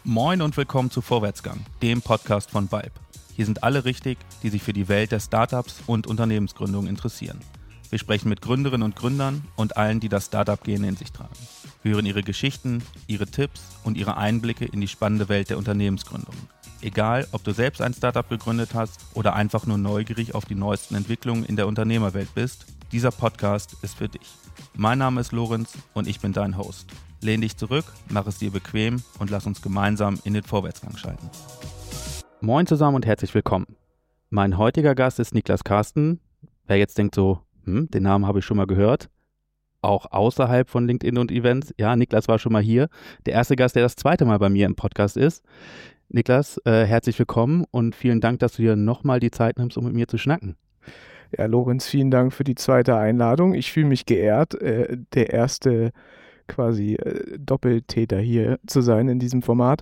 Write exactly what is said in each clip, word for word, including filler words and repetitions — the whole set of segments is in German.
Moin und willkommen zu Vorwärtsgang, dem Podcast von Vibe. Hier sind alle richtig, die sich für die Welt der Startups und Unternehmensgründung interessieren. Wir sprechen mit Gründerinnen und Gründern und allen, die das Startup-Gen in sich tragen. Wir hören ihre Geschichten, ihre Tipps und ihre Einblicke in die spannende Welt der Unternehmensgründung. Egal, ob du selbst ein Startup gegründet hast oder einfach nur neugierig auf die neuesten Entwicklungen in der Unternehmerwelt bist, dieser Podcast ist für dich. Mein Name ist Lorenz und ich bin dein Host. Lehn dich zurück, mach es dir bequem und lass uns gemeinsam in den Vorwärtsgang schalten. Moin zusammen und herzlich willkommen. Mein heutiger Gast ist Niklas Carsten. Wer jetzt denkt so, hm, den Namen habe ich schon mal gehört, auch außerhalb von LinkedIn und Events. Ja, Niklas war schon mal hier. Der erste Gast, der das zweite Mal bei mir im Podcast ist. Niklas, äh, herzlich willkommen und vielen Dank, dass du dir nochmal die Zeit nimmst, um mit mir zu schnacken. Ja, Lorenz, vielen Dank für die zweite Einladung. Ich fühle mich geehrt, äh, der erste quasi äh, Doppeltäter hier zu sein in diesem Format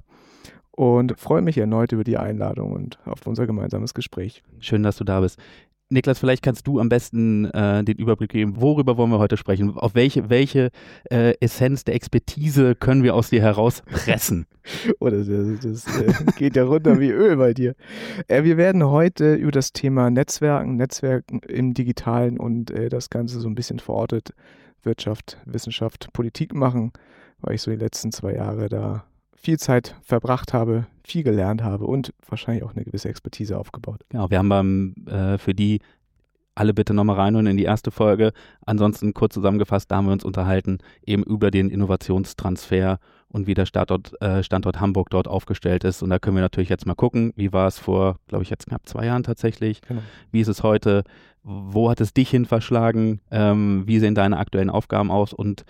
und freue mich erneut über die Einladung und auf unser gemeinsames Gespräch. Schön, dass du da bist. Niklas, vielleicht kannst du am besten äh, den Überblick geben, worüber wollen wir heute sprechen? Auf welche, welche äh, Essenz der Expertise können wir aus dir herauspressen? Oh, das, das, das äh, geht ja runter wie Öl bei dir. Äh, wir werden heute über das Thema Netzwerken, Netzwerken im Digitalen und äh, das Ganze so ein bisschen verortet, Wirtschaft, Wissenschaft, Politik machen, weil ich so die letzten zwei Jahre da viel Zeit verbracht habe, viel gelernt habe und wahrscheinlich auch eine gewisse Expertise aufgebaut. Genau, wir haben beim, äh, für die alle bitte nochmal reinhören in die erste Folge. Ansonsten kurz zusammengefasst, da haben wir uns unterhalten eben über den Innovationstransfer und wie der Standort, äh, Standort Hamburg dort aufgestellt ist. Und da können wir natürlich jetzt mal gucken, wie war es vor, glaube ich, jetzt knapp zwei Jahren tatsächlich. Genau. Wie ist es heute? Wo hat es dich hin verschlagen? Ähm, wie sehen deine aktuellen Aufgaben aus? Und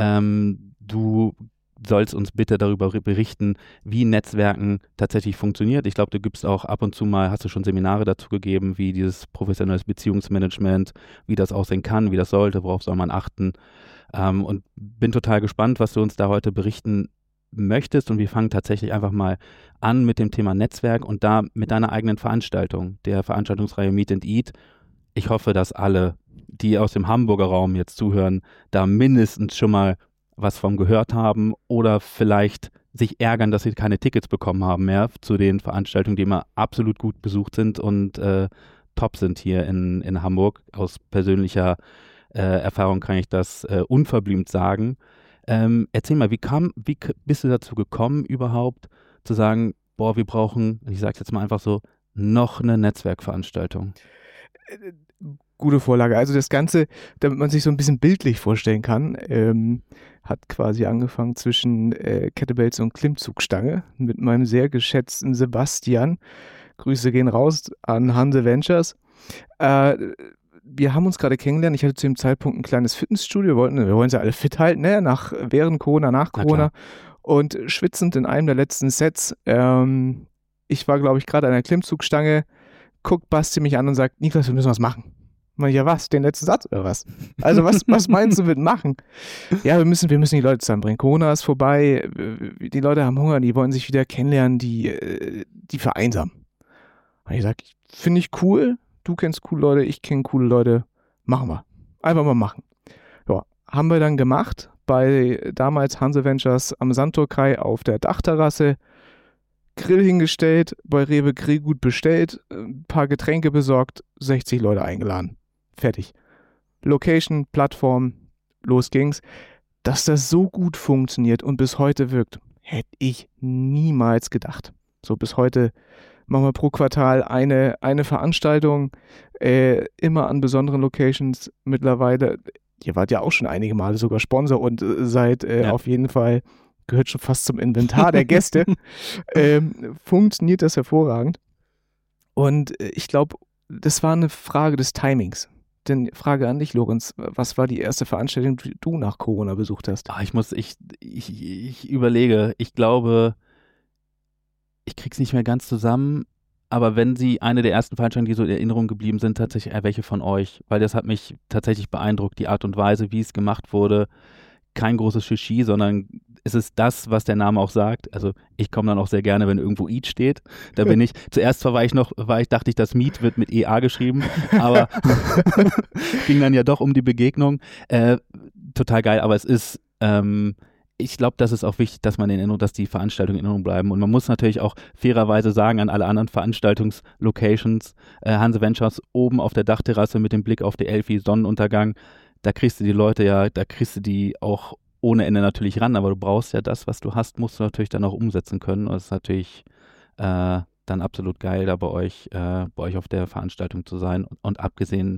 ähm, du sollst uns bitte darüber berichten, wie Netzwerken tatsächlich funktioniert. Ich glaube, du gibst auch ab und zu mal, hast du schon Seminare dazu gegeben, wie dieses professionelles Beziehungsmanagement, wie das aussehen kann, wie das sollte, worauf soll man achten. Ähm, und bin total gespannt, was du uns da heute berichten möchtest. Und wir fangen tatsächlich einfach mal an mit dem Thema Netzwerk und da mit deiner eigenen Veranstaltung, der Veranstaltungsreihe Meet and Eat. Ich hoffe, dass alle, die aus dem Hamburger Raum jetzt zuhören, da mindestens schon mal was von gehört haben oder vielleicht sich ärgern, dass sie keine Tickets bekommen haben mehr zu den Veranstaltungen, die immer absolut gut besucht sind und äh, top sind hier in, in Hamburg. Aus persönlicher äh, Erfahrung kann ich das äh, unverblümt sagen. Ähm, erzähl mal, wie kam, wie bist du dazu gekommen überhaupt zu sagen, boah, wir brauchen, ich sag's jetzt mal einfach so, noch eine Netzwerkveranstaltung? Gute Vorlage. Also das Ganze, damit man sich so ein bisschen bildlich vorstellen kann, ähm, hat quasi angefangen zwischen äh, Kettlebells und Klimmzugstange mit meinem sehr geschätzten Sebastian. Grüße gehen raus an Hanse Ventures. Äh, wir haben uns gerade kennengelernt. Ich hatte zu dem Zeitpunkt ein kleines Fitnessstudio. Wir wollten, wir wollen sie alle fit halten, ne? Nach, während Corona, nach Corona. Und schwitzend in einem der letzten Sets. Ähm, ich war, glaube ich, gerade an der Klimmzugstange. Guckt Basti mich an und sagt, Niklas, wir müssen was machen. Ja, was? Den letzten Satz oder was? Also was, was meinst du mit machen? Ja, wir müssen, wir müssen die Leute zusammenbringen. Corona ist vorbei, die Leute haben Hunger, die wollen sich wieder kennenlernen, die, die vereinsamen. Und ich sage, finde ich cool, du kennst coole Leute, ich kenne coole Leute, machen wir. Einfach mal machen. Ja, haben wir dann gemacht bei damals Hanse Ventures am Sandtorkai auf der Dachterrasse. Grill hingestellt, bei Rewe Grillgut bestellt, ein paar Getränke besorgt, sechzig Leute eingeladen. Fertig. Location, Plattform, los ging's. Dass das so gut funktioniert und bis heute wirkt, hätte ich niemals gedacht. So bis heute machen wir pro Quartal eine, eine Veranstaltung, äh, immer an besonderen Locations mittlerweile. Ihr wart ja auch schon einige Male sogar Sponsor und äh, seid äh, ja. auf jeden Fall, gehört schon fast zum Inventar der Gäste. ähm, funktioniert das hervorragend. Und äh, ich glaube, das war eine Frage des Timings. Denn Frage an dich, Lorenz, was war die erste Veranstaltung, die du nach Corona besucht hast? Ah, ich muss, ich, ich, ich überlege, ich glaube, ich krieg's nicht mehr ganz zusammen, aber wenn sie eine der ersten Veranstaltungen, die so in Erinnerung geblieben sind, tatsächlich welche von euch, weil das hat mich tatsächlich beeindruckt, die Art und Weise, wie es gemacht wurde. Kein großes Shishi, sondern es ist das, was der Name auch sagt. Also ich komme dann auch sehr gerne, wenn irgendwo Eat steht. Da bin ich, zuerst zwar war ich noch, war ich, dachte ich, das Meet wird mit E A geschrieben, aber ging dann ja doch um die Begegnung. Äh, total geil, aber es ist, ähm, ich glaube, das ist auch wichtig, dass man in Erinnerung, dass die Veranstaltungen in Erinnerung bleiben. Und man muss natürlich auch fairerweise sagen an alle anderen Veranstaltungslocations, äh, Hanse Ventures oben auf der Dachterrasse mit dem Blick auf die Elfi, Sonnenuntergang, da kriegst du die Leute ja, da kriegst du die auch ohne Ende natürlich ran, aber du brauchst ja das, was du hast, musst du natürlich dann auch umsetzen können. Und das ist natürlich äh, dann absolut geil, da bei euch, äh, bei euch auf der Veranstaltung zu sein. Und, und abgesehen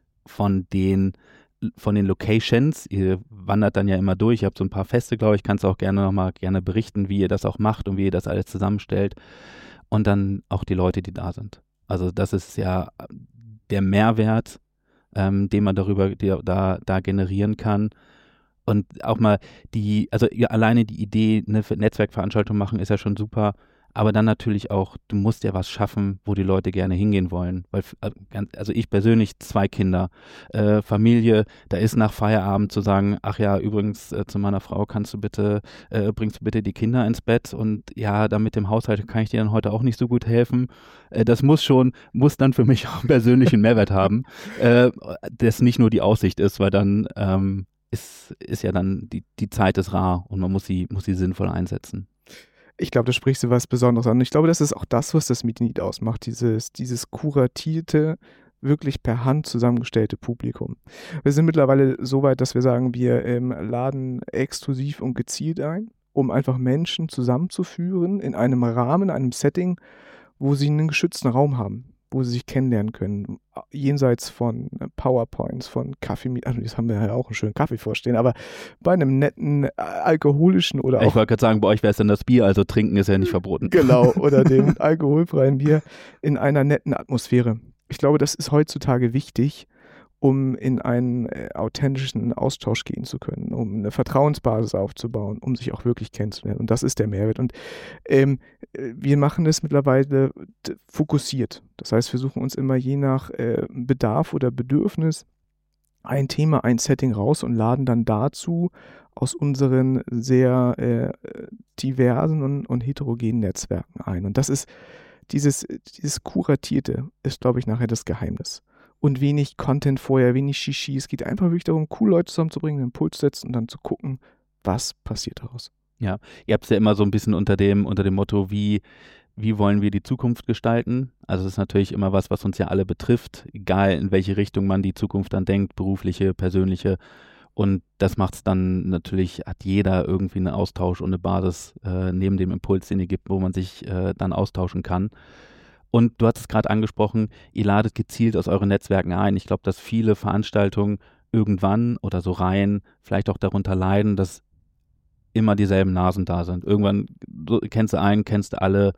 von den von den Locations, ihr wandert dann ja immer durch, ihr habt so ein paar Feste, glaube ich, kannst du auch gerne nochmal gerne berichten, wie ihr das auch macht und wie ihr das alles zusammenstellt und dann auch die Leute, die da sind. Also das ist ja der Mehrwert, ähm, den man darüber die, da, da generieren kann und auch mal die, also ja, alleine die Idee, eine Netzwerkveranstaltung machen, ist ja schon super, aber dann natürlich auch, du musst ja was schaffen, wo die Leute gerne hingehen wollen. Weil, also ich persönlich, zwei Kinder, äh, Familie, da ist nach Feierabend zu sagen, ach ja, übrigens äh, zu meiner Frau kannst du bitte, äh, bringst du bitte die Kinder ins Bett und ja, da mit dem Haushalt kann ich dir dann heute auch nicht so gut helfen. Äh, das muss schon, muss dann für mich auch einen persönlichen Mehrwert haben, äh, das nicht nur die Aussicht ist, weil dann ähm, ist, ist ja dann, die, die Zeit ist rar und man muss sie, muss sie sinnvoll einsetzen. Ich glaube, da sprichst du was Besonderes an. Ich glaube, das ist auch das, was das Meet and Eat ausmacht, dieses, dieses kuratierte, wirklich per Hand zusammengestellte Publikum. Wir sind mittlerweile so weit, dass wir sagen, wir ähm, laden exklusiv und gezielt ein, um einfach Menschen zusammenzuführen in einem Rahmen, einem Setting, wo sie einen geschützten Raum haben, wo sie sich kennenlernen können, jenseits von PowerPoints, von Kaffee, also das haben wir ja auch einen schönen Kaffee vorstehen, aber bei einem netten alkoholischen oder auch... Ich wollte gerade sagen, bei euch wäre es dann das Bier, also trinken ist ja nicht verboten. Genau, oder dem alkoholfreien Bier in einer netten Atmosphäre. Ich glaube, das ist heutzutage wichtig, um in einen äh, authentischen Austausch gehen zu können, um eine Vertrauensbasis aufzubauen, um sich auch wirklich kennenzulernen. Und das ist der Mehrwert. Und ähm, wir machen es mittlerweile d- fokussiert. Das heißt, wir suchen uns immer je nach äh, Bedarf oder Bedürfnis ein Thema, ein Setting raus und laden dann dazu aus unseren sehr äh, diversen und, und heterogenen Netzwerken ein. Und das ist dieses, dieses Kuratierte ist, glaube ich, nachher das Geheimnis. Und wenig Content vorher, wenig Shishi. Es geht einfach wirklich darum, coole Leute zusammenzubringen, einen Impuls setzen und dann zu gucken, was passiert daraus. Ja, ihr habt es ja immer so ein bisschen unter dem, unter dem Motto, wie, wie wollen wir die Zukunft gestalten? Also es ist natürlich immer was, was uns ja alle betrifft, egal in welche Richtung man die Zukunft dann denkt, berufliche, persönliche. Und das macht es dann natürlich, hat jeder irgendwie einen Austausch und eine Basis äh, neben dem Impuls, den ihr gibt, wo man sich äh, dann austauschen kann. Und du hast es gerade angesprochen, ihr ladet gezielt aus euren Netzwerken ein. Ich glaube, dass viele Veranstaltungen irgendwann oder so Reihen vielleicht auch darunter leiden, dass immer dieselben Nasen da sind. Irgendwann so, kennst du einen, kennst du alle.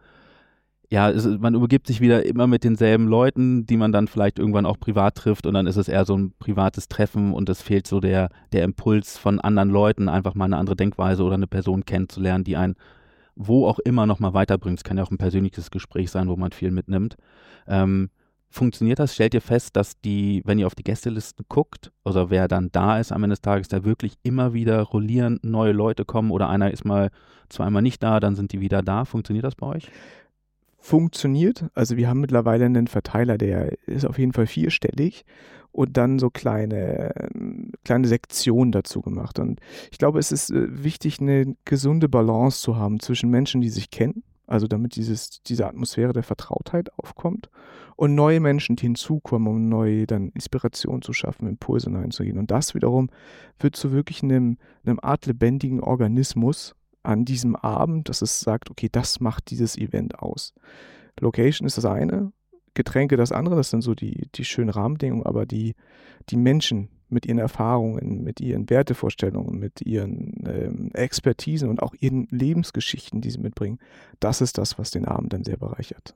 Ja, es, man übergibt sich wieder immer mit denselben Leuten, die man dann vielleicht irgendwann auch privat trifft und dann ist es eher so ein privates Treffen und es fehlt so der, der Impuls von anderen Leuten, einfach mal eine andere Denkweise oder eine Person kennenzulernen, die einen wo auch immer nochmal weiterbringt. Es kann ja auch ein persönliches Gespräch sein, wo man viel mitnimmt. Ähm, funktioniert das? Stellt ihr fest, dass die, wenn ihr auf die Gästelisten guckt, also wer dann da ist am Ende des Tages, da wirklich immer wieder rollierend neue Leute kommen oder einer ist mal zweimal nicht da, dann sind die wieder da. Funktioniert das bei euch? Funktioniert. Also wir haben mittlerweile einen Verteiler, der ist auf jeden Fall vierstellig und dann so kleine, kleine Sektionen dazu gemacht. Und ich glaube, es ist wichtig, eine gesunde Balance zu haben zwischen Menschen, die sich kennen, also damit dieses, diese Atmosphäre der Vertrautheit aufkommt und neue Menschen, die hinzukommen, um neue dann Inspiration zu schaffen, Impulse hineinzugehen. Und das wiederum wird zu wirklich einem, einem Art lebendigen Organismus an diesem Abend, dass es sagt, okay, das macht dieses Event aus. Location ist das eine, Getränke das andere, das sind so die, die schönen Rahmenbedingungen, aber die, die Menschen mit ihren Erfahrungen, mit ihren Wertevorstellungen, mit ihren ähm, Expertisen und auch ihren Lebensgeschichten, die sie mitbringen, das ist das, was den Abend dann sehr bereichert.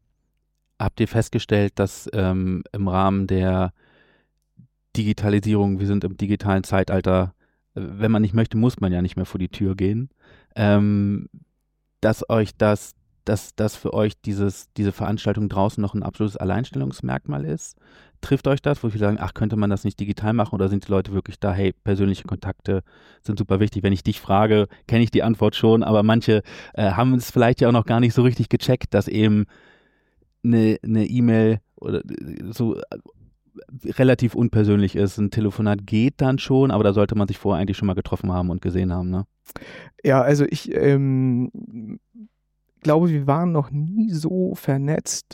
Habt ihr festgestellt, dass ähm, im Rahmen der Digitalisierung, wir sind im digitalen Zeitalter, wenn man nicht möchte, muss man ja nicht mehr vor die Tür gehen, ähm, dass euch das, dass das für euch dieses, diese Veranstaltung draußen noch ein absolutes Alleinstellungsmerkmal ist? Trifft euch das, wo viele sagen, ach, könnte man das nicht digital machen oder sind die Leute wirklich da, hey, persönliche Kontakte sind super wichtig. Wenn ich dich frage, kenne ich die Antwort schon, aber manche äh, haben es vielleicht ja auch noch gar nicht so richtig gecheckt, dass eben eine eine E-Mail oder so relativ unpersönlich ist. Ein Telefonat geht dann schon, aber da sollte man sich vorher eigentlich schon mal getroffen haben und gesehen haben, ne? Ja, also ich ähm, glaube, wir waren noch nie so vernetzt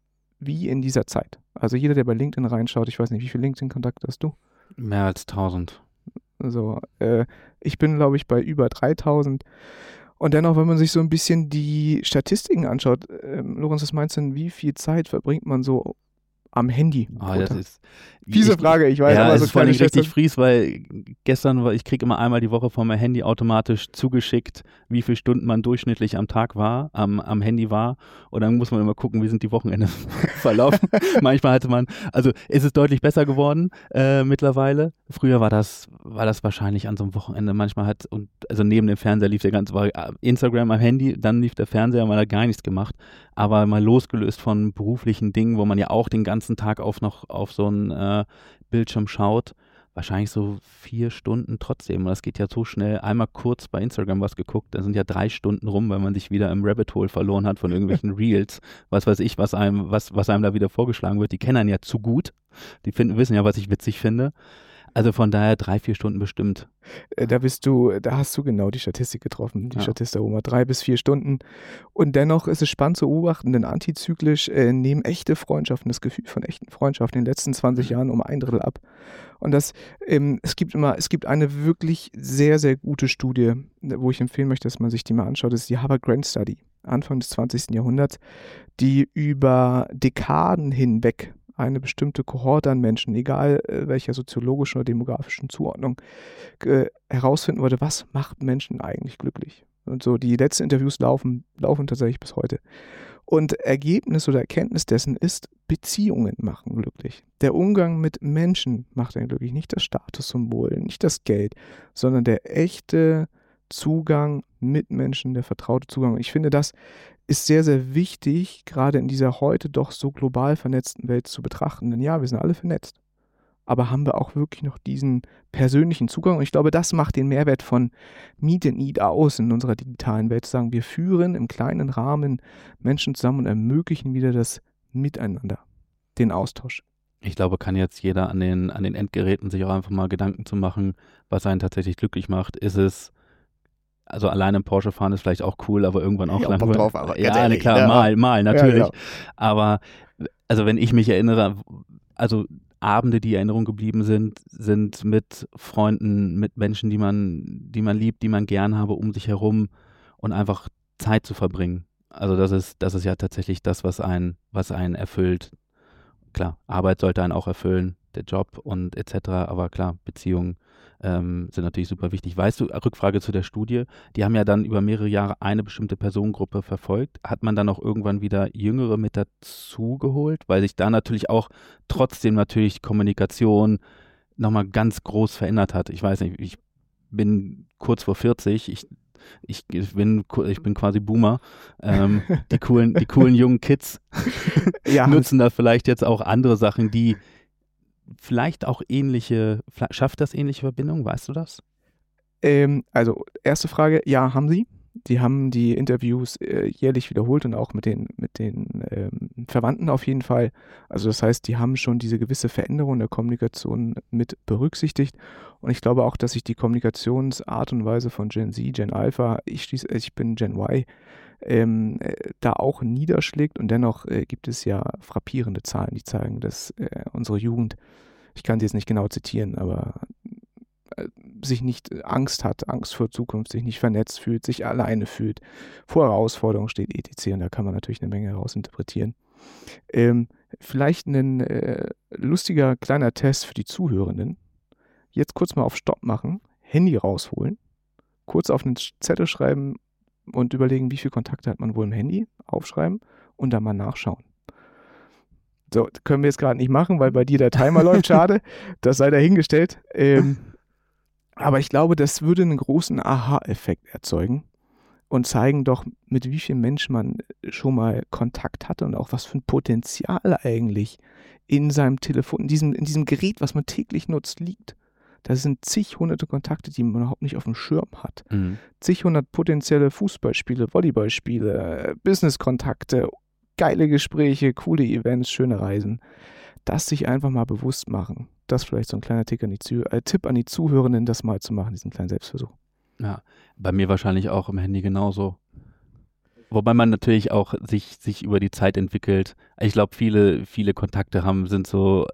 wie in dieser Zeit. Also jeder, der bei LinkedIn reinschaut, ich weiß nicht, wie viele LinkedIn-Kontakte hast du? Mehr als tausend. Also äh, ich bin, glaube ich, bei über dreitausend. Und dennoch, wenn man sich so ein bisschen die Statistiken anschaut, ähm, Lorenz, was meinst du denn, wie viel Zeit verbringt man so am Handy? Oh, das ist, Fiese ich, Frage, ich weiß. Ja, aber es so ist vor allem kleine richtig Schwestern- fries, weil gestern, war, ich kriege immer einmal die Woche von meinem Handy automatisch zugeschickt, wie viele Stunden man durchschnittlich am Tag war, am, am Handy war. Und dann muss man immer gucken, wie sind die Wochenende verlaufen. Manchmal hatte man, also ist es deutlich besser geworden äh, mittlerweile. Früher war das, war das wahrscheinlich an so einem Wochenende. Manchmal hat, und also neben dem Fernseher lief der ganze, war Instagram am Handy, dann lief der Fernseher, man hat gar nichts gemacht. Aber mal losgelöst von beruflichen Dingen, wo man ja auch den ganzen Tag auf noch auf so einen äh, Bildschirm schaut, wahrscheinlich so vier Stunden trotzdem. Und das geht ja so schnell. Einmal kurz bei Instagram was geguckt, da sind ja drei Stunden rum, weil man sich wieder im Rabbit Hole verloren hat von irgendwelchen Reels. Was weiß ich, was einem, was, was einem da wieder vorgeschlagen wird. Die kennen einen ja zu gut. Die finden, wissen ja, was ich witzig finde. Also von daher drei, vier Stunden bestimmt. Äh, Da bist du, da hast du genau die Statistik getroffen, die Ja. Statistik Oma, drei bis vier Stunden. Und dennoch ist es spannend zu beobachten, denn antizyklisch äh, nehmen echte Freundschaften, das Gefühl von echten Freundschaften in den letzten zwanzig Jahren um ein Drittel ab. Und das, ähm, es gibt immer, es gibt eine wirklich sehr, sehr gute Studie, wo ich empfehlen möchte, dass man sich die mal anschaut, das ist die Harvard Grant Study, Anfang des zwanzigsten Jahrhunderts, die über Dekaden hinweg eine bestimmte Kohorte an Menschen, egal äh, welcher soziologischen oder demografischen Zuordnung, äh, herausfinden wollte, was macht Menschen eigentlich glücklich. Und so die letzten Interviews laufen, laufen tatsächlich bis heute. Und Ergebnis oder Erkenntnis dessen ist, Beziehungen machen glücklich. Der Umgang mit Menschen macht einen glücklich, nicht das Statussymbol, nicht das Geld, sondern der echte Zugang mit Menschen, der vertraute Zugang. Und ich finde, das ist sehr, sehr wichtig, gerade in dieser heute doch so global vernetzten Welt zu betrachten. Denn ja, wir sind alle vernetzt. Aber haben wir auch wirklich noch diesen persönlichen Zugang? Und ich glaube, das macht den Mehrwert von Meet and Eat aus in unserer digitalen Welt. Zu sagen, wir führen im kleinen Rahmen Menschen zusammen und ermöglichen wieder das Miteinander, den Austausch. Ich glaube, kann jetzt jeder an den, an den Endgeräten sich auch einfach mal Gedanken zu machen, was einen tatsächlich glücklich macht. Ist es, also alleine im Porsche fahren ist vielleicht auch cool, aber irgendwann auch Ja, Bock langweilig. drauf, aber ganz Ja, ehrlich, klar, ja. mal, mal, natürlich. Ja, genau. Aber also wenn ich mich erinnere, also Abende, die in Erinnerung geblieben sind, sind mit Freunden, mit Menschen, die man, die man liebt, die man gern habe, um sich herum und einfach Zeit zu verbringen. Also das ist, das ist ja tatsächlich das, was einen, was einen erfüllt. Klar, Arbeit sollte einen auch erfüllen, der Job und et cetera. Aber klar, Beziehungen ähm, sind natürlich super wichtig. Weißt du, Rückfrage zu der Studie, die haben ja dann über mehrere Jahre eine bestimmte Personengruppe verfolgt. Hat man dann auch irgendwann wieder Jüngere mit dazu geholt? Weil sich da natürlich auch trotzdem natürlich Kommunikation nochmal ganz groß verändert hat. Ich weiß nicht, ich bin kurz vor vierzig, ich Ich bin, ich bin quasi Boomer. Ähm, die coolen, die coolen jungen Kids Ja, nutzen da vielleicht jetzt auch andere Sachen, die vielleicht auch ähnliche, schafft das ähnliche Verbindungen, weißt du das? Ähm, also, erste Frage, ja, haben sie. Die haben die Interviews äh, jährlich wiederholt und auch mit den, mit den ähm, Verwandten auf jeden Fall. Also das heißt, die haben schon diese gewisse Veränderung der Kommunikation mit berücksichtigt. Und ich glaube auch, dass sich die Kommunikationsart und Weise von Gen Z, Gen Alpha, ich, schließ, ich bin Gen Y, ähm, äh, da auch niederschlägt. Und dennoch äh, gibt es ja frappierende Zahlen, die zeigen, dass äh, unsere Jugend, ich kann sie jetzt nicht genau zitieren, aber sich nicht Angst hat, Angst vor Zukunft, sich nicht vernetzt fühlt, sich alleine fühlt, vor Herausforderungen steht, et cetera. Und da kann man natürlich eine Menge herausinterpretieren. Ähm, vielleicht ein äh, lustiger kleiner Test für die Zuhörenden. Jetzt kurz mal auf Stopp machen, Handy rausholen, kurz auf einen Zettel schreiben und überlegen, wie viele Kontakte hat man wohl im Handy, aufschreiben und dann mal nachschauen. So, können wir jetzt gerade nicht machen, weil bei dir der Timer läuft, schade, das sei dahingestellt. Ähm, Aber ich glaube, das würde einen großen Aha-Effekt erzeugen und zeigen doch, mit wie vielen Menschen man schon mal Kontakt hatte und auch was für ein Potenzial eigentlich in seinem Telefon, in diesem, in diesem Gerät, was man täglich nutzt, liegt. Da sind zig hunderte Kontakte, die man überhaupt nicht auf dem Schirm hat. Mhm. Zig hundert potenzielle Fußballspiele, Volleyballspiele, Business-Kontakte, geile Gespräche, coole Events, schöne Reisen. das sich einfach mal bewusst machen. Das vielleicht so ein kleiner Tipp an die, Zuh- äh, Tipp an die Zuhörenden, das mal zu machen, diesen kleinen Selbstversuch. Ja, bei mir wahrscheinlich auch im Handy genauso. Wobei man natürlich auch sich, sich über die Zeit entwickelt. Ich glaube, viele, viele Kontakte haben, sind so,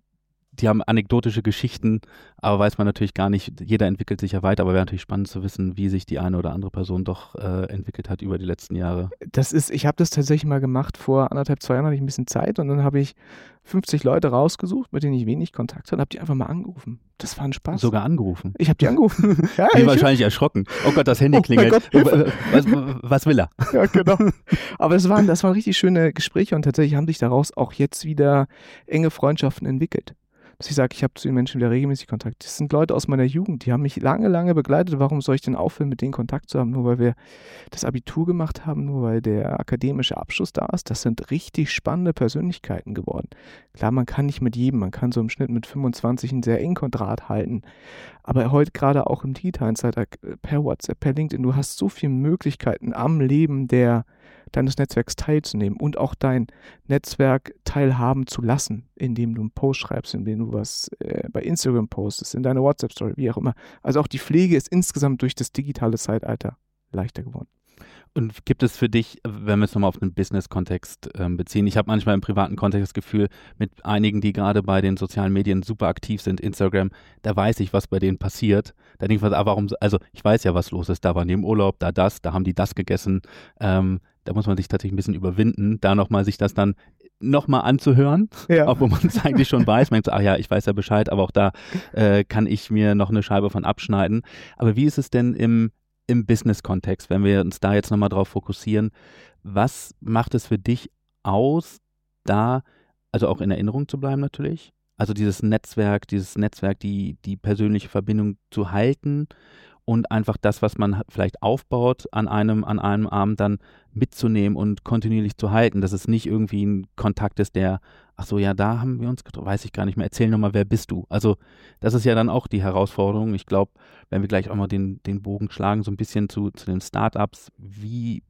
die haben anekdotische Geschichten, aber weiß man natürlich gar nicht, jeder entwickelt sich ja weiter, aber wäre natürlich spannend zu wissen, wie sich die eine oder andere Person doch äh, entwickelt hat über die letzten Jahre. Das ist, ich habe das tatsächlich mal gemacht, vor anderthalb, zwei Jahren hatte ich ein bisschen Zeit und dann habe ich fünfzig Leute rausgesucht, mit denen ich wenig Kontakt hatte und habe die einfach mal angerufen. Das war ein Spaß. Sogar angerufen. Ich habe die angerufen. Ja, Die ich- wahrscheinlich erschrocken. Oh Gott, das Handy Oh mein klingelt. Gott, Hilfe. was, was will er? Ja, genau. Aber das waren, das waren richtig schöne Gespräche und tatsächlich haben sich daraus auch jetzt wieder enge Freundschaften entwickelt. Dass ich sage, ich habe zu den Menschen wieder regelmäßig Kontakt. Das sind Leute aus meiner Jugend, die haben mich lange, lange begleitet. Warum soll ich denn aufhören, mit denen Kontakt zu haben? Nur weil wir das Abitur gemacht haben, nur weil der akademische Abschluss da ist. Das sind richtig spannende Persönlichkeiten geworden. Klar, man kann nicht mit jedem, man kann so im Schnitt mit fünfundzwanzig einen sehr engen Draht halten. Aber heute gerade auch im digitalen Zeitalter, per WhatsApp, per LinkedIn, du hast so viele Möglichkeiten am Leben der, deines Netzwerks teilzunehmen und auch dein Netzwerk teilhaben zu lassen, indem du einen Post schreibst, indem du was äh, bei Instagram postest, in deiner WhatsApp-Story, wie auch immer. Also auch die Pflege ist insgesamt durch das digitale Zeitalter leichter geworden. Und gibt es für dich, wenn wir es nochmal auf den Business-Kontext ähm, beziehen, ich habe manchmal im privaten Kontext das Gefühl, mit einigen, die gerade bei den sozialen Medien super aktiv sind, Instagram, da weiß ich, was bei denen passiert. Da denke ich mir, ah, warum, also ich weiß ja, was los ist, da waren die im Urlaub, da das, da haben die das gegessen. Ähm, da muss man sich tatsächlich ein bisschen überwinden, da nochmal sich das dann nochmal anzuhören, Ja. obwohl man es eigentlich schon weiß. Man denkt so, ach ja, ich weiß ja Bescheid, aber auch da äh, kann ich mir noch eine Scheibe von abschneiden. Aber wie ist es denn im im Business-Kontext, wenn wir uns da jetzt nochmal drauf fokussieren, was macht es für dich aus, da, also auch in Erinnerung zu bleiben natürlich, also dieses Netzwerk, dieses Netzwerk, die, die persönliche Verbindung zu halten und einfach das, was man vielleicht aufbaut, an einem, an einem Abend dann mitzunehmen und kontinuierlich zu halten, dass es nicht irgendwie ein Kontakt ist, der, ach so, ja, da haben wir uns getroffen, weiß ich gar nicht mehr, erzähl nochmal, wer bist du? Also das ist ja dann auch die Herausforderung. Ich glaube, wenn wir gleich auch mal den, den Bogen schlagen, so ein bisschen zu, zu den Startups, wie,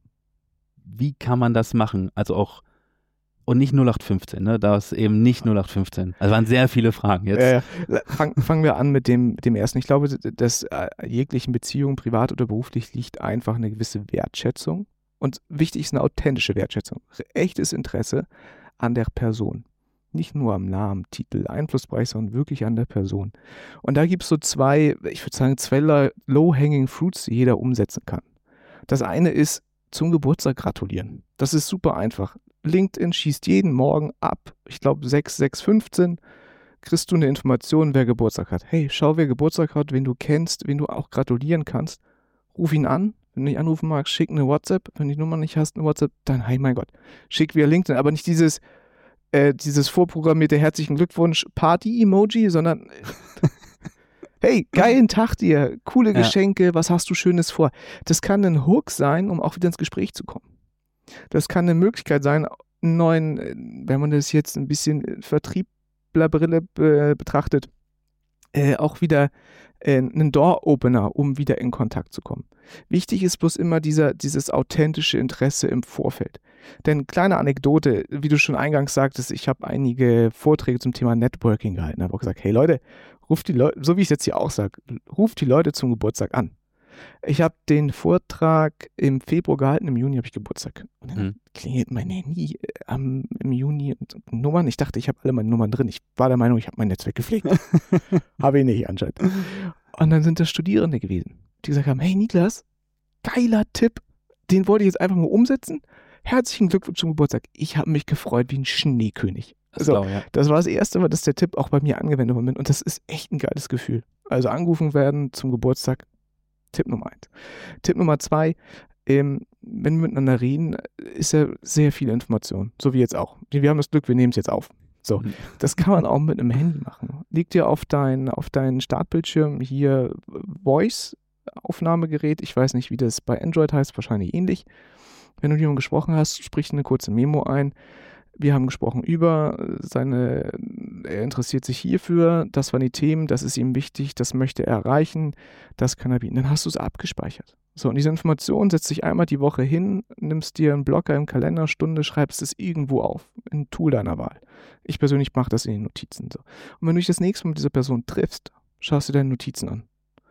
wie kann man das machen? Also auch, und nicht null acht fünfzehn, ne? Da ist eben nicht null acht fünfzehn. Also waren sehr viele Fragen jetzt. Ja, ja. Fang, fangen wir an mit dem, dem ersten. Ich glaube, dass äh, jeglichen Beziehungen, privat oder beruflich, liegt einfach eine gewisse Wertschätzung. Und wichtig ist eine authentische Wertschätzung. Echtes Interesse an der Person. Nicht nur am Namen, Titel, Einflussbereich, sondern wirklich an der Person. Und da gibt es so zwei, ich würde sagen, zwei low-hanging fruits, die jeder umsetzen kann. Das eine ist zum Geburtstag gratulieren. Das ist super einfach. LinkedIn schießt jeden Morgen ab, ich glaube sechs, sechs fünfzehn, kriegst du eine Information, wer Geburtstag hat. Hey, schau, wer Geburtstag hat, wen du kennst, wen du auch gratulieren kannst. Ruf ihn an. Wenn du nicht anrufen magst, schick eine WhatsApp. Wenn du die Nummer nicht hast, eine WhatsApp, dann, hey, mein Gott, schick via LinkedIn. Aber nicht dieses, äh, dieses vorprogrammierte herzlichen Glückwunsch Party-Emoji, sondern hey, geilen Tag dir, coole Ja. Geschenke, was hast du Schönes vor? Das kann ein Hook sein, um auch wieder ins Gespräch zu kommen. Das kann eine Möglichkeit sein, einen neuen, äh, wenn man das jetzt ein bisschen Vertrieblerbrille äh, betrachtet, äh, auch wieder äh, einen Door-Opener, um wieder in Kontakt zu kommen. Wichtig ist bloß immer dieser, dieses authentische Interesse im Vorfeld. Denn kleine Anekdote, wie du schon eingangs sagtest, ich habe einige Vorträge zum Thema Networking gehalten, habe auch gesagt, hey Leute, ruft die Leute, so wie ich es jetzt hier auch sage, ruft die Leute zum Geburtstag an. Ich habe den Vortrag im Februar gehalten, im Juni habe ich Geburtstag. Und dann Mhm. klingelt mein Handy äh, am, im Juni und Nummern. Ich dachte, ich habe alle meine Nummern drin. Ich war der Meinung, ich habe mein Netzwerk gepflegt. Habe ich nicht anscheinend. Und dann sind das Studierende gewesen, die gesagt haben, hey Niklas, geiler Tipp, den wollte ich jetzt einfach mal umsetzen. Herzlichen Glückwunsch zum Geburtstag. Ich habe mich gefreut wie ein Schneekönig. Das So, glaube ich, ja. das war das erste Mal, dass der Tipp auch bei mir angewendet worden ist. Und das ist echt ein geiles Gefühl. Also angerufen werden zum Geburtstag, Tipp Nummer eins. Tipp Nummer zwei, ähm, wenn wir miteinander reden, ist ja sehr viel Information. So wie jetzt auch. Wir haben das Glück, wir nehmen es jetzt auf. So, Mhm. das kann man auch mit einem Handy machen. Liegt dir auf dein, auf deinen Startbildschirm hier Voice-Aufnahmegerät. Ich weiß nicht, wie das bei Android heißt, wahrscheinlich ähnlich. Wenn du mit jemandem gesprochen hast, sprich eine kurze Memo ein. Wir haben gesprochen über seine, er interessiert sich hierfür, das waren die Themen, das ist ihm wichtig, das möchte er erreichen, das kann er bieten. Dann hast du es abgespeichert. So, und diese Information setzt dich einmal die Woche hin, nimmst dir einen Blocker im Kalender, Stunde, schreibst es irgendwo auf, in ein Tool deiner Wahl. Ich persönlich mache das in den Notizen so. Und wenn du dich das nächste Mal mit dieser Person triffst, schaust du deine Notizen an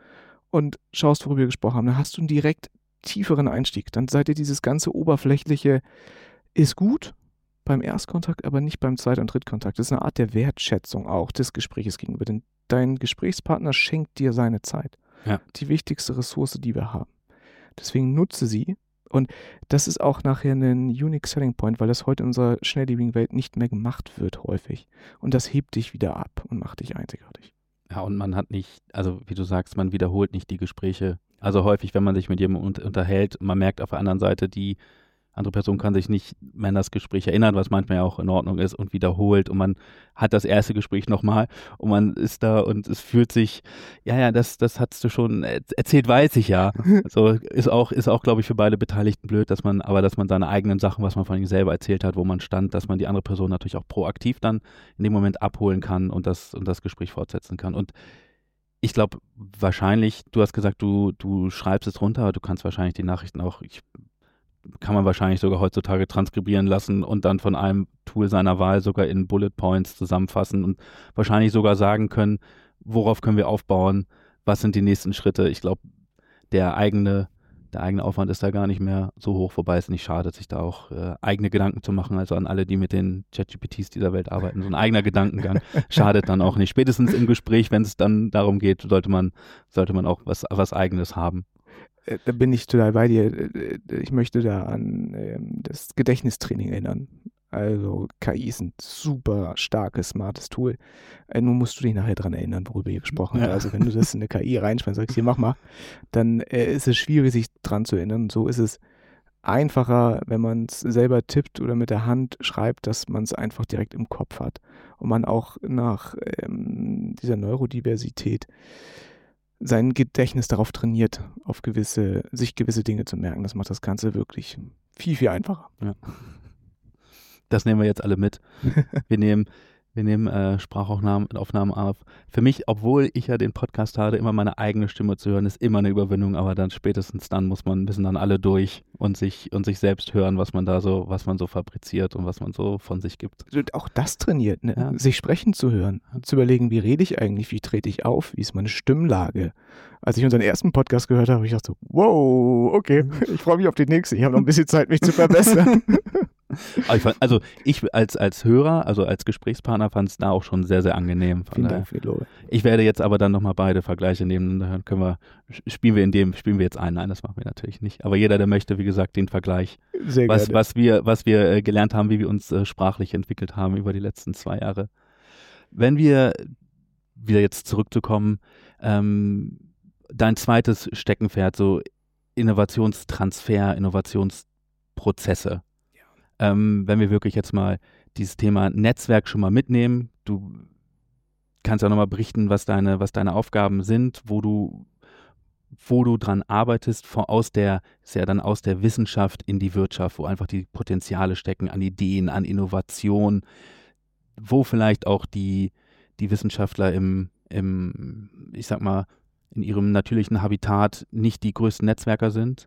und schaust, worüber wir gesprochen haben, dann hast du einen direkt tieferen Einstieg. Dann seid ihr dieses ganze oberflächliche, ist gut beim Erstkontakt, aber nicht beim Zweit- und Drittkontakt. Das ist eine Art der Wertschätzung auch des Gesprächs gegenüber. Denn dein Gesprächspartner schenkt dir seine Zeit. Ja. Die wichtigste Ressource, die wir haben. Deswegen nutze sie. Und das ist auch nachher ein Unique Selling Point, weil das heute in unserer schnelllebigen Welt nicht mehr gemacht wird häufig. Und das hebt dich wieder ab und macht dich einzigartig. Ja, und man hat nicht, also wie du sagst, man wiederholt nicht die Gespräche. Also häufig, wenn man sich mit jemandem un- unterhält, man merkt auf der anderen Seite, die andere Person kann sich nicht mehr an das Gespräch erinnern, was manchmal ja auch in Ordnung ist, und wiederholt, und man hat das erste Gespräch nochmal und man ist da und es fühlt sich, ja, ja, das, das hast du schon erzählt, weiß ich ja. So ist auch, ist auch, glaube ich, für beide Beteiligten blöd, dass man, aber dass man seine eigenen Sachen, was man von ihm selber erzählt hat, wo man stand, dass man die andere Person natürlich auch proaktiv dann in dem Moment abholen kann und das, und das Gespräch fortsetzen kann. Und ich glaube, wahrscheinlich, du hast gesagt, du, du schreibst es runter, aber du kannst wahrscheinlich die Nachrichten auch, ich kann man wahrscheinlich sogar heutzutage transkribieren lassen und dann von einem Tool seiner Wahl sogar in Bullet Points zusammenfassen und wahrscheinlich sogar sagen können, worauf können wir aufbauen, was sind die nächsten Schritte. Ich glaube, der eigene, der eigene Aufwand ist da gar nicht mehr so hoch, wobei es nicht schadet, sich da auch äh, eigene Gedanken zu machen. Also an alle, die mit den ChatGPTs dieser Welt arbeiten, so ein eigener Gedankengang schadet dann auch nicht. Spätestens im Gespräch, wenn es dann darum geht, sollte man, sollte man auch was, was Eigenes haben. Da bin ich total bei dir. Ich möchte da an ähm, das Gedächtnistraining erinnern. Also K I ist ein super starkes, smartes Tool. Äh, nur musst du dich nachher dran erinnern, worüber ihr gesprochen habt. Ja. Also wenn du das in eine K I reinschmeißt und sagst, hier mach mal, dann äh, ist es schwierig, sich dran zu erinnern. So ist es einfacher, wenn man es selber tippt oder mit der Hand schreibt, dass man es einfach direkt im Kopf hat. Und man auch nach ähm, dieser Neurodiversität sein Gedächtnis darauf trainiert, auf gewisse, sich gewisse Dinge zu merken. Das macht das Ganze wirklich viel, viel einfacher. Ja. Das nehmen wir jetzt alle mit. Wir nehmen, wir nehmen äh, Sprachaufnahmen Aufnahmen auf. Für mich, obwohl ich ja den Podcast habe, immer meine eigene Stimme zu hören, ist immer eine Überwindung, aber dann spätestens dann muss man, müssen dann alle durch und sich und sich selbst hören, was man da so, was man so fabriziert und was man so von sich gibt. Und auch das trainiert, ne? Ja. Sich sprechen zu hören, zu überlegen, wie rede ich eigentlich, wie trete ich auf, wie ist meine Stimmlage. Als ich unseren ersten Podcast gehört habe, habe ich gedacht so, wow, okay, ich freue mich auf den nächsten. Ich habe noch ein bisschen Zeit, mich zu verbessern. Aber ich fand, also ich als, als Hörer, also als Gesprächspartner fand es da auch schon sehr, sehr angenehm. Von Vielen daher- Dank für die Lobe. Ich werde jetzt aber dann nochmal beide Vergleiche nehmen. Dann können wir, spielen wir in dem, spielen wir jetzt ein. Nein, das machen wir natürlich nicht. Aber jeder, der möchte, wie gesagt, den Vergleich, Sehr was, gerne. was wir, was wir äh, gelernt haben, wie wir uns äh, sprachlich entwickelt haben über die letzten zwei Jahre. Wenn wir wieder jetzt zurückzukommen, ähm, dein zweites Steckenpferd, so Innovationstransfer, Innovationsprozesse. Ähm, wenn wir wirklich jetzt mal dieses Thema Netzwerk schon mal mitnehmen, du kannst ja nochmal berichten, was deine, was deine Aufgaben sind, wo du, wo du dran arbeitest, vor, aus der, ist ja dann aus der Wissenschaft in die Wirtschaft, wo einfach die Potenziale stecken an Ideen, an Innovation, wo vielleicht auch die, die Wissenschaftler im, im, ich sag mal, in ihrem natürlichen Habitat nicht die größten Netzwerker sind.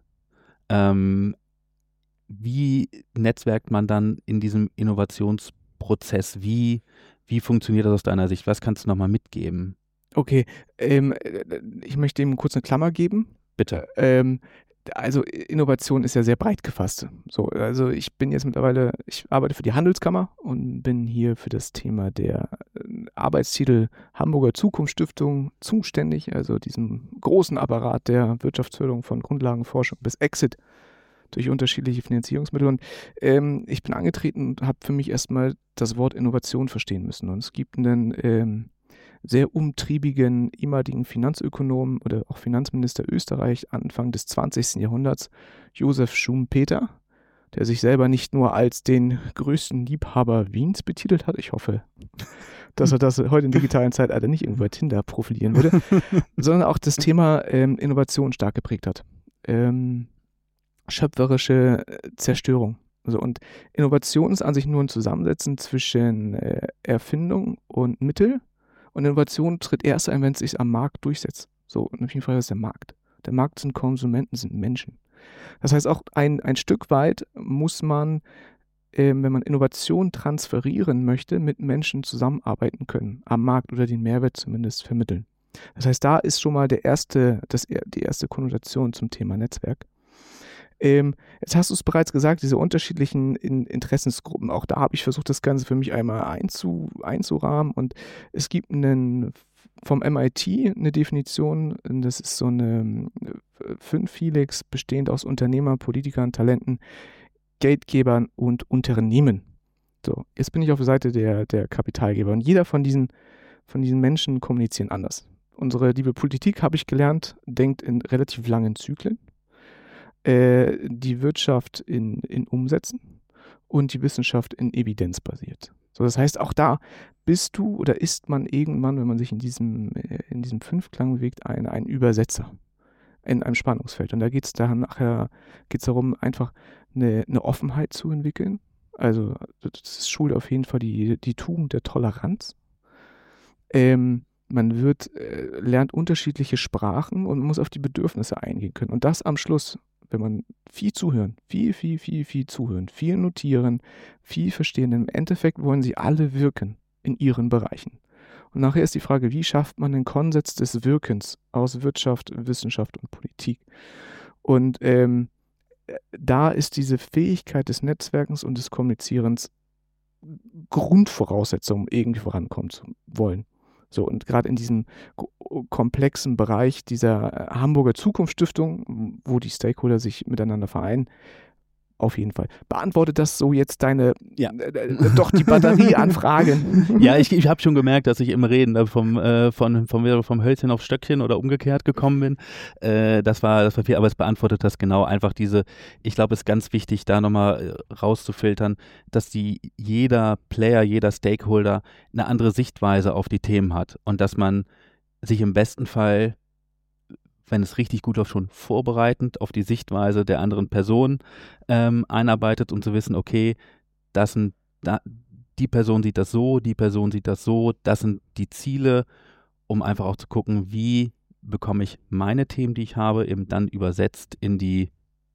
Ähm, wie netzwerkt man dann in diesem Innovationsprozess? Wie, wie funktioniert das aus deiner Sicht? Was kannst du nochmal mitgeben? Okay, ähm, äh, ich möchte ihm kurz eine Klammer geben. Bitte. Ähm, also Innovation ist ja sehr breit gefasst. So, also ich bin jetzt mittlerweile, ich arbeite für die Handelskammer und bin hier für das Thema der äh, Arbeitstitel Hamburger Zukunftsstiftung zuständig, also diesem großen Apparat der Wirtschaftsförderung von Grundlagenforschung bis Exit durch unterschiedliche Finanzierungsmittel. Und ähm, ich bin angetreten und habe für mich erstmal das Wort Innovation verstehen müssen. Und es gibt einen ähm, sehr umtriebigen ehemaligen Finanzökonom oder auch Finanzminister Österreich Anfang des zwanzigsten Jahrhunderts, Josef Schumpeter, der sich selber nicht nur als den größten Liebhaber Wiens betitelt hat, ich hoffe, dass er das heute in digitalen Zeitalter nicht irgendwo bei Tinder profilieren würde, sondern auch das Thema ähm, Innovation stark geprägt hat. Ähm, schöpferische Zerstörung. Also, und Innovation ist an sich nur ein Zusammensetzen zwischen äh, Erfindung und Mittel. Und Innovation tritt erst ein, wenn es sich am Markt durchsetzt. So, und auf jeden Fall ist der Markt. Der Markt sind Konsumenten, sind Menschen. Das heißt, auch ein, ein Stück weit muss man äh, wenn man Innovation transferieren möchte, mit Menschen zusammenarbeiten können, am Markt oder den Mehrwert zumindest vermitteln. Das heißt, da ist schon mal der erste, das, die erste Konnotation zum Thema Netzwerk. Ähm, jetzt hast du es bereits gesagt, diese unterschiedlichen in, Interessensgruppen, auch da habe ich versucht, das Ganze für mich einmal einzu, einzurahmen, und es gibt einen, vom M I T eine Definition, das ist so eine Fünf-Helix, bestehend aus Unternehmern, Politikern, Talenten, Geldgebern und Unternehmen. So, jetzt bin ich auf der Seite der, der Kapitalgeber, und jeder von diesen, von diesen Menschen kommunizieren anders. Unsere liebe Politik, habe ich gelernt, denkt in relativ langen Zyklen. Die Wirtschaft in, in Umsätzen und die Wissenschaft in Evidenz basiert. So, das heißt, auch da bist du oder ist man irgendwann, wenn man sich in diesem, in diesem Fünfklang bewegt, ein, ein Übersetzer in einem Spannungsfeld. Und da geht es dann nachher geht's darum, einfach eine, eine Offenheit zu entwickeln. Also das schult auf jeden Fall die, die Tugend der Toleranz. Ähm, man wird, äh, lernt unterschiedliche Sprachen und muss auf die Bedürfnisse eingehen können. Und das am Schluss, wenn man viel zuhören, viel, viel, viel, viel zuhören, viel notieren, viel verstehen. Im Endeffekt wollen sie alle wirken in ihren Bereichen. Und nachher ist die Frage, wie schafft man den Konsens des Wirkens aus Wirtschaft, Wissenschaft und Politik? Und ähm, da ist diese Fähigkeit des Netzwerkens und des Kommunizierens Grundvoraussetzung, um irgendwie vorankommen zu wollen. So, und gerade in diesem komplexen Bereich dieser Hamburger Zukunftsstiftung, wo die Stakeholder sich miteinander vereinen, auf jeden Fall. Beantwortet das so jetzt deine, ja. äh, doch die Batterie an Fragen? Ja, ich, ich habe schon gemerkt, dass ich im Reden äh, vom, äh, von, vom, vom Hölzchen auf Stöckchen oder umgekehrt gekommen bin. Äh, das, war, das war viel, aber es beantwortet das genau. Einfach diese, ich glaube, es ist ganz wichtig, da nochmal rauszufiltern, dass die, jeder Player, jeder Stakeholder eine andere Sichtweise auf die Themen hat und dass man sich im besten Fall, wenn es richtig gut läuft, schon vorbereitend auf die Sichtweise der anderen Person ähm, einarbeitet, um zu wissen, okay, das sind, da, die Person sieht das so, die Person sieht das so, das sind die Ziele, um einfach auch zu gucken, wie bekomme ich meine Themen, die ich habe, eben dann übersetzt in die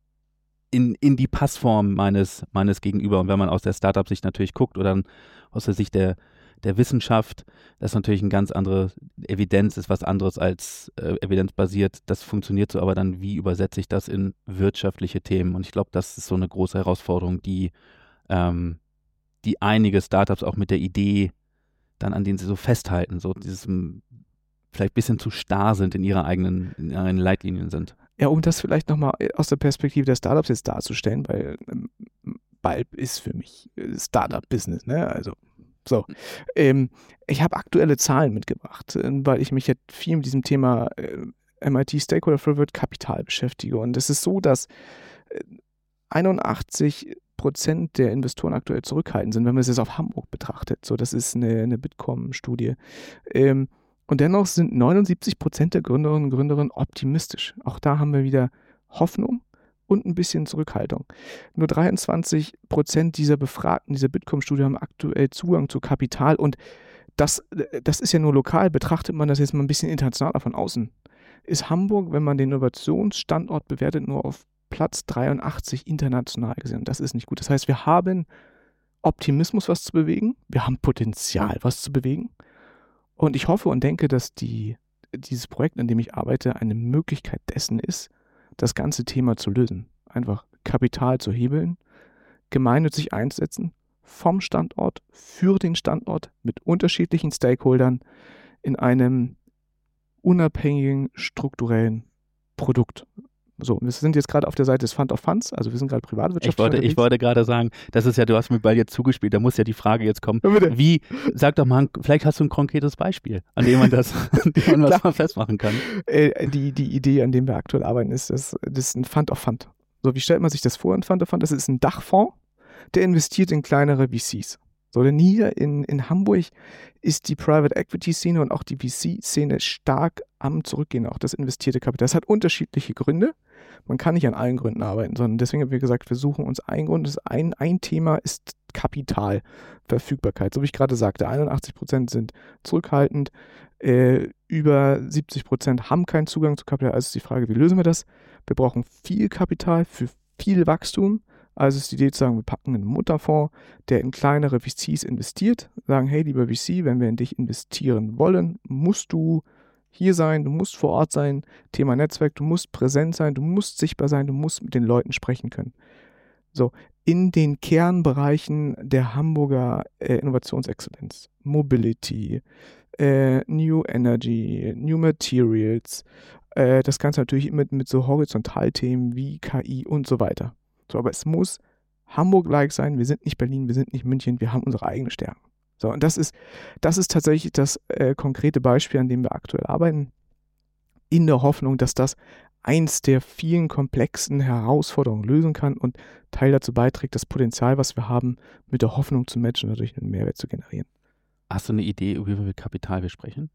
in, in die Passform meines, meines Gegenüber. Und wenn man aus der Startup-Sicht natürlich guckt oder aus der Sicht der der Wissenschaft, das ist natürlich eine ganz andere, Evidenz ist was anderes als äh, evidenzbasiert, das funktioniert so, aber dann wie übersetze ich das in wirtschaftliche Themen? Und ich glaube, das ist so eine große Herausforderung, die, ähm, die einige Startups auch mit der Idee dann, an denen sie so festhalten, so dieses vielleicht ein bisschen zu starr sind in ihrer eigenen, in ihren Leitlinien sind. Ja, um das vielleicht nochmal aus der Perspektive der Startups jetzt darzustellen, weil ähm, Bulb ist für mich Startup-Business, ne, also So, ähm, ich habe aktuelle Zahlen mitgebracht, äh, weil ich mich jetzt viel mit diesem Thema äh, M I T Stakeholder Forward Kapital beschäftige. Und es ist so, dass äh, einundachtzig Prozent der Investoren aktuell zurückhaltend sind, wenn man es jetzt auf Hamburg betrachtet. So, das ist eine, eine Bitkom-Studie. Ähm, und dennoch sind neunundsiebzig Prozent der Gründerinnen und Gründer optimistisch. Auch da haben wir wieder Hoffnung und ein bisschen Zurückhaltung. Nur dreiundzwanzig Prozent dieser Befragten, dieser Bitkom-Studie haben aktuell Zugang zu Kapital, und das, das ist ja nur lokal. Betrachtet man das jetzt mal ein bisschen internationaler von außen, ist Hamburg, wenn man den Innovationsstandort bewertet, nur auf Platz dreiundachtzig international gesehen. Das ist nicht gut. Das heißt, wir haben Optimismus, was zu bewegen. Wir haben Potenzial, was zu bewegen. Und ich hoffe und denke, dass die, dieses Projekt, an dem ich arbeite, eine Möglichkeit dessen ist, das ganze Thema zu lösen. Einfach Kapital zu hebeln, gemeinnützig einsetzen, vom Standort, für den Standort, mit unterschiedlichen Stakeholdern in einem unabhängigen, strukturellen Produkt. So, wir sind jetzt gerade auf der Seite des Fund of Funds, also wir sind gerade Privatwirtschaft. Ich wollte, ich wollte gerade sagen, das ist ja, du hast mir Ball jetzt zugespielt, da muss ja die Frage jetzt kommen, ja, wie, sag doch mal, vielleicht hast du ein konkretes Beispiel, an dem man das, an dem man was mal festmachen kann. Äh, die, die Idee, an dem wir aktuell arbeiten, ist, dass, das ist ein Fund of Fund. So, wie stellt man sich das vor, ein Fund of Fund? Das ist ein Dachfonds, der investiert in kleinere V Cs. So, denn hier in, in Hamburg ist die Private Equity Szene und auch die V C-Szene stark am Zurückgehen, auch das investierte Kapital. Das hat unterschiedliche Gründe. Man kann nicht an allen Gründen arbeiten, sondern deswegen haben wir gesagt, wir suchen uns einen Grund. Das ein, ein Thema ist Kapitalverfügbarkeit. So wie ich gerade sagte, einundachtzig Prozent sind zurückhaltend, äh, über siebzig Prozent haben keinen Zugang zu Kapital. Also ist die Frage, wie lösen wir das? Wir brauchen viel Kapital für viel Wachstum, Also ist die Idee zu sagen, wir packen einen Mutterfonds, der in kleinere V Cs investiert, sagen, hey, lieber V C, wenn wir in dich investieren wollen, musst du hier sein, du musst vor Ort sein, Thema Netzwerk, du musst präsent sein, du musst sichtbar sein, du musst mit den Leuten sprechen können. So, in den Kernbereichen der Hamburger äh, Innovationsexzellenz, Mobility, äh, New Energy, New Materials, äh, das Ganze natürlich mit, mit so Horizontalthemen wie K I und so weiter. So, aber es muss Hamburg-like sein, wir sind nicht Berlin, wir sind nicht München, wir haben unsere eigene Stärken. So, und das ist, das ist tatsächlich das äh, konkrete Beispiel, an dem wir aktuell arbeiten, in der Hoffnung, dass das eins der vielen komplexen Herausforderungen lösen kann und Teil dazu beiträgt, das Potenzial, was wir haben, mit der Hoffnung zu matchen und dadurch einen Mehrwert zu generieren. Hast du eine Idee, über wie viel Kapital wir sprechen?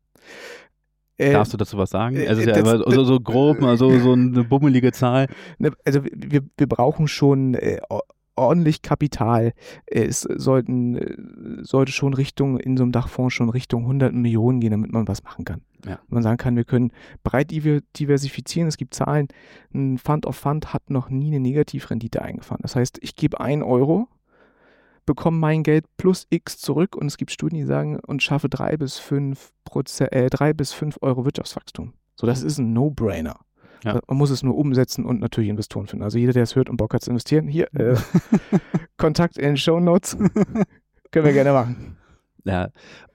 Äh, Darfst du dazu was sagen? äh, Also es ist ja das- immer so, so grob, mal so, so eine bummelige Zahl. Ne, also wir, wir brauchen schon äh, o- ordentlich Kapital. Es sollten, äh, sollte schon Richtung, in so einem Dachfonds schon Richtung hundert Millionen gehen, damit man was machen kann. Ja. Man sagen kann, wir können breit diver- diversifizieren. Es gibt Zahlen, ein Fund of Fund hat noch nie eine Negativrendite eingefahren. Das heißt, ich gebe ein Euro, bekomme mein Geld plus X zurück und es gibt Studien, die sagen, und schaffe drei bis fünf Prozent, äh, drei bis fünf Euro Wirtschaftswachstum. So, das ist ein No-Brainer. Ja. Man muss es nur umsetzen und natürlich Investoren finden. Also jeder, der es hört und Bock hat zu investieren, hier, äh, Kontakt in den Shownotes, können wir gerne machen. Ja.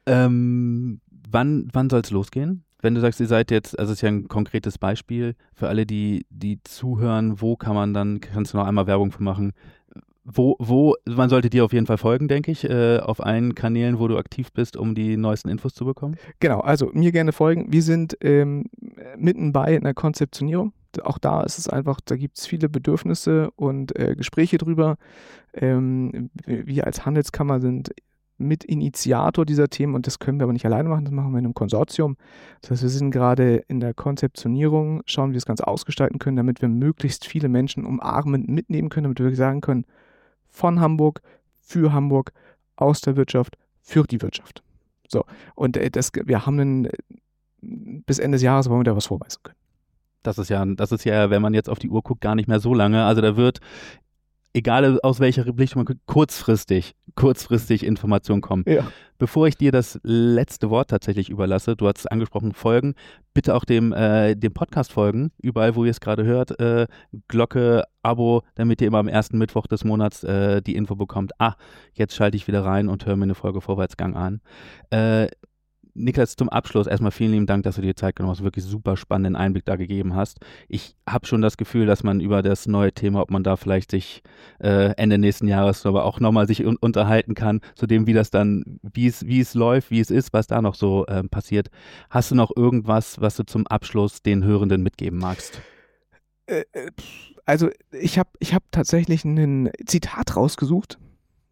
Ähm, wann wann soll es losgehen? Wenn du sagst, ihr seid jetzt, also es ist ja ein konkretes Beispiel für alle, die, die zuhören, wo kann man dann, kannst du noch einmal Werbung für machen? Wo, wo, man sollte dir auf jeden Fall folgen, denke ich, äh, auf allen Kanälen, wo du aktiv bist, um die neuesten Infos zu bekommen. Genau, also mir gerne folgen. Wir sind ähm, mitten bei in der Konzeptionierung. Auch da ist es einfach, da gibt es viele Bedürfnisse und äh, Gespräche drüber. Ähm, wir als Handelskammer sind Mitinitiator dieser Themen und das können wir aber nicht alleine machen, das machen wir in einem Konsortium. Das heißt, wir sind gerade in der Konzeptionierung, schauen, wie wir das Ganze ausgestalten können, damit wir möglichst viele Menschen umarmend mitnehmen können, damit wir sagen können, von Hamburg, für Hamburg, aus der Wirtschaft, für die Wirtschaft. So, und äh, das, wir haben einen, äh, bis Ende des Jahres wollen wir da was vorweisen können. Das ist ja, das ist ja, wenn man jetzt auf die Uhr guckt, gar nicht mehr so lange. Also da wird, egal aus welcher Richtung man guckt, kurzfristig, kurzfristig Informationen kommen. Ja. Bevor ich dir das letzte Wort tatsächlich überlasse, du hast es angesprochen, folgen, bitte auch dem, äh, dem Podcast folgen, überall, wo ihr es gerade hört, äh, Glocke, Abo, damit ihr immer am ersten Mittwoch des Monats äh, die Info bekommt, ah, jetzt schalte ich wieder rein und höre mir eine Folge Vorwärtsgang an. Äh, Niklas, zum Abschluss erstmal vielen lieben Dank, dass du dir Zeit genommen hast, wirklich super spannenden Einblick da gegeben hast. Ich habe schon das Gefühl, dass man über das neue Thema, ob man da vielleicht sich äh, Ende nächsten Jahres aber auch nochmal sich un- unterhalten kann, zu dem, wie das dann, wie es, wie es läuft, wie es ist, was da noch so ähm, passiert. Hast du noch irgendwas, was du zum Abschluss den Hörenden mitgeben magst? Äh, äh, Also ich habe ich hab tatsächlich ein Zitat rausgesucht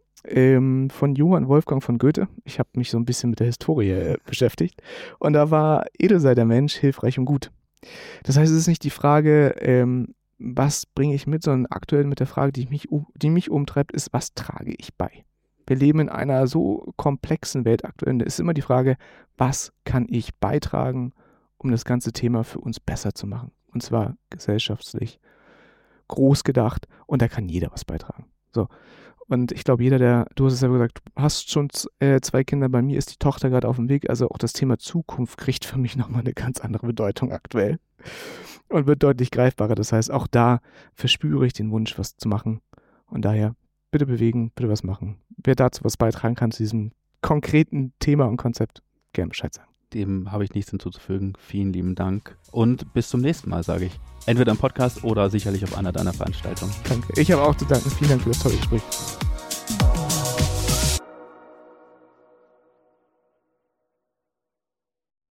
ähm, von Johann Wolfgang von Goethe. Ich habe mich so ein bisschen mit der Historie äh, beschäftigt. Und da war, edel sei der Mensch, hilfreich und gut. Das heißt, es ist nicht die Frage, ähm, was bringe ich mit, sondern aktuell mit der Frage, die mich, die mich umtreibt, ist, was trage ich bei? Wir leben in einer so komplexen Welt aktuell. Und da ist immer die Frage, was kann ich beitragen, um das ganze Thema für uns besser zu machen? Und zwar gesellschaftlich, groß gedacht. Und da kann jeder was beitragen. So. Und ich glaube, jeder, der, du hast es ja gesagt, du hast schon äh, zwei Kinder, bei mir ist die Tochter gerade auf dem Weg, also auch das Thema Zukunft kriegt für mich nochmal eine ganz andere Bedeutung aktuell und wird deutlich greifbarer. Das heißt, auch da verspüre ich den Wunsch, was zu machen. Und daher, bitte bewegen, bitte was machen. Wer dazu was beitragen kann, zu diesem konkreten Thema und Konzept, gerne Bescheid sagen. Dem habe ich nichts hinzuzufügen. Vielen lieben Dank und bis zum nächsten Mal, sage ich. Entweder im Podcast oder sicherlich auf einer deiner Veranstaltungen. Danke. Ich habe auch zu danken. Vielen Dank für das tolle Gespräch.